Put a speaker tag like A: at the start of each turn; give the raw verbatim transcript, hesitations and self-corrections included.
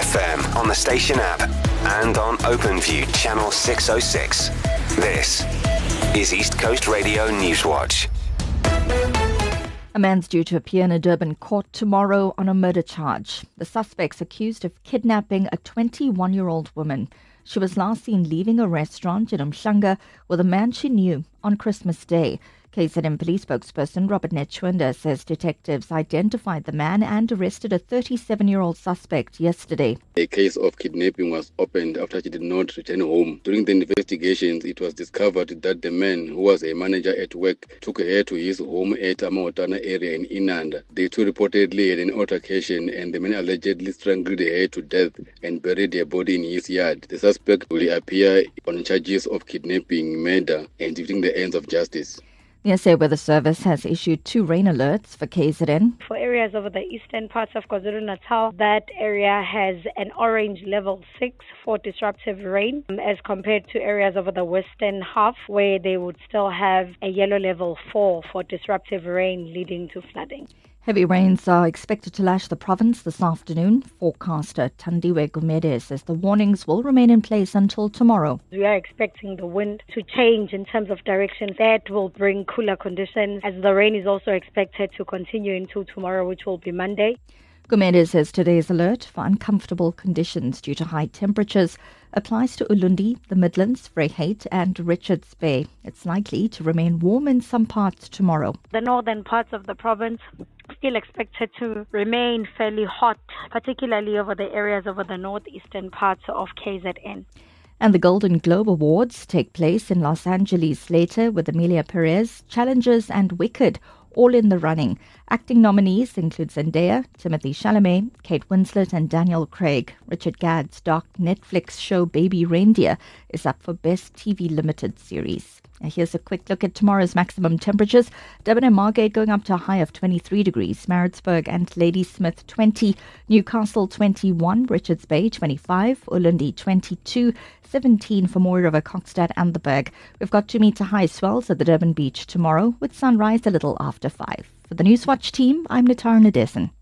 A: F M on the station app and on OpenView channel six oh six. This is East Coast Radio Newswatch.
B: A man's due to appear in a Durban court tomorrow on a murder charge. The suspect's accused of kidnapping a twenty-one-year-old woman. She was last seen leaving a restaurant in Umhlanga with a man she knew on Christmas Day. K Z N police spokesperson Robert Netchwender says detectives identified the man and arrested a thirty-seven-year-old suspect yesterday.
C: A case of kidnapping was opened after she did not return home. During the investigations, it was discovered that the man, who was a manager at work, took her to his home at Amawatana area in Inanda. The two reportedly had an altercation and the man allegedly strangled her to death and buried her body in his yard. The suspect will appear on charges of kidnapping, murder and defeating the ends of justice.
B: The S A Weather Service has issued two rain alerts for K Z N.
D: For areas over the eastern parts of KwaZulu-Natal, that area has an orange level six for disruptive rain, as compared to areas over the western half where they would still have a yellow level four for disruptive rain leading to flooding.
B: Heavy rains are expected to lash the province this afternoon. Forecaster Thandiwe Gumede says the warnings will remain in place until tomorrow.
D: We are expecting the wind to change in terms of direction. That will bring cooler conditions, as the rain is also expected to continue until tomorrow, which will be Monday.
B: Gumede says today's alert for uncomfortable conditions due to high temperatures applies to Ulundi, the Midlands, Vryheid and Richards Bay. It's likely to remain warm in some parts tomorrow.
D: The northern parts of the province still expected to remain fairly hot, particularly over the areas over the northeastern parts of K Z N.
B: And the Golden Globe Awards take place in Los Angeles later, with Emilia Perez, Challengers and Wicked all in the running. Acting nominees include Zendaya, Timothée Chalamet, Kate Winslet and Daniel Craig. Richard Gadd's dark Netflix show Baby Reindeer is up for Best T V Limited Series. Now here's a quick look at tomorrow's maximum temperatures. Durban and Margate going up to a high of twenty-three degrees. Maritzburg and Ladysmith twenty. Newcastle twenty-one. Richards Bay twenty-five. Ulundi twenty-two. seventeen for Mooi River, Kokstad and the Berg. We've got two metre high swells at the Durban beach tomorrow, with sunrise a little after five. For the Newswatch team, I'm Natara Nadesan.